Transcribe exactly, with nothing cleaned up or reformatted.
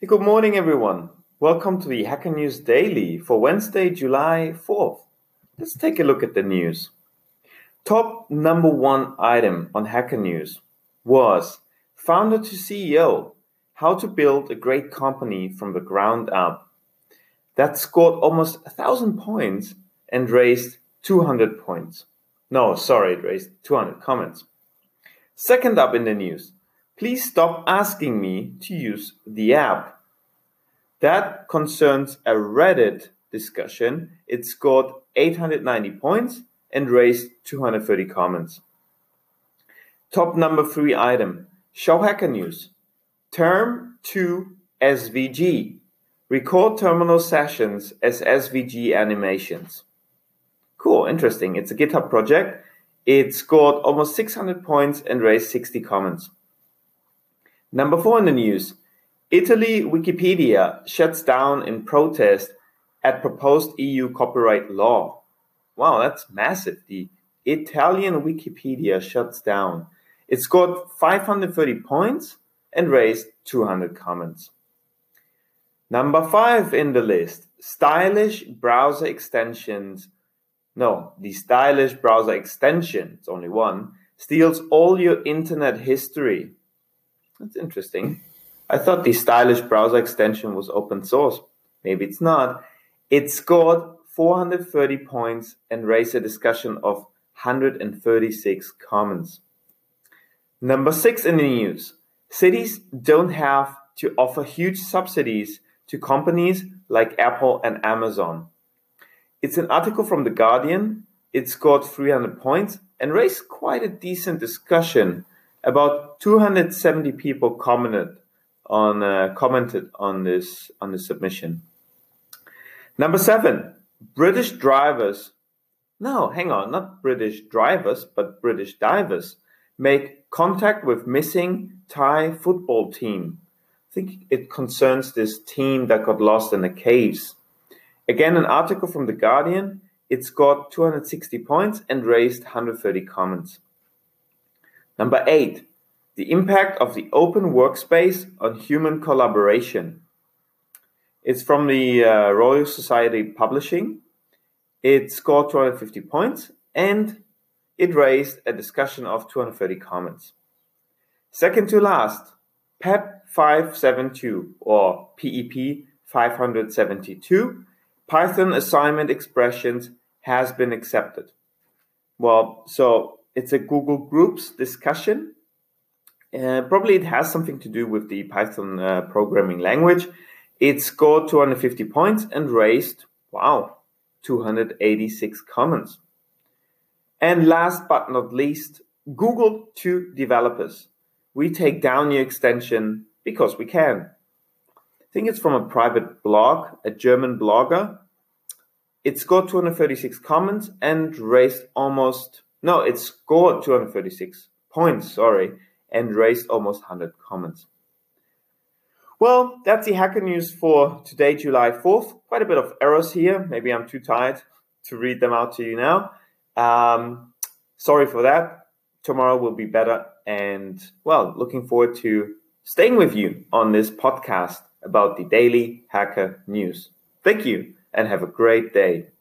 Good morning, everyone. Welcome to the Hacker News Daily for Wednesday, July fourth. Let's take a look at the news. Top number one item on Hacker News was Founder to C E O, how to build a great company from the ground up. That scored almost one thousand points and raised two hundred points. No, sorry, it raised two hundred comments. Second up in the news, please stop asking me to use the app. That concerns a Reddit discussion. It scored eight hundred ninety points and raised two hundred thirty comments. Top number three item, show Hacker News. Term to S V G. Record terminal sessions as S V G animations. Cool, interesting. It's a GitHub project. It scored almost six hundred points and raised sixty comments. Number four in the news. Italy Wikipedia shuts down in protest at proposed E U copyright law. Wow, that's massive. The Italian Wikipedia shuts down. It scored five hundred thirty points and raised two hundred comments. Number five in the list. Stylish browser extensions. No, the stylish browser extension, it's only one, steals all your internet history. That's interesting. I thought the stylish browser extension was open source. Maybe it's not. It scored four hundred thirty points and raised a discussion of one hundred thirty-six comments. Number six in the news. Cities don't have to offer huge subsidies to companies like Apple and Amazon. It's an article from The Guardian. It scored three hundred points and raised quite a decent discussion. About two hundred seventy people commented on uh, commented on this on the submission. Number seven, British drivers. No, hang on, not British drivers, but British divers make contact with missing Thai football team. I think it concerns this team that got lost in the caves. Again, an article from The Guardian. It scored two hundred sixty points and raised one hundred thirty comments. Number eight, the impact of the open workspace on human collaboration. It's from the uh, Royal Society Publishing. It scored two hundred fifty points and it raised a discussion of two hundred thirty comments. Second to last, P E P five seventy-two or P E P five seventy-two, Python assignment expressions has been accepted. Well, so it's a Google Groups discussion. Uh, probably it has something to do with the Python uh, programming language. It scored two hundred fifty points and raised, wow, two hundred eighty-six comments. And last but not least, Google to developers. We take down your extension because we can. I think it's from a private blog, a German blogger. It scored two hundred thirty-six comments and raised almost, no, it scored two hundred thirty-six points, sorry, and raised almost one hundred comments. Well, that's the Hacker News for today, July fourth. Quite a bit of errors here. Maybe I'm too tired to read them out to you now. Um, sorry for that. Tomorrow will be better. And, well, looking forward to staying with you on this podcast about the Daily Hacker News. Thank you and have a great day.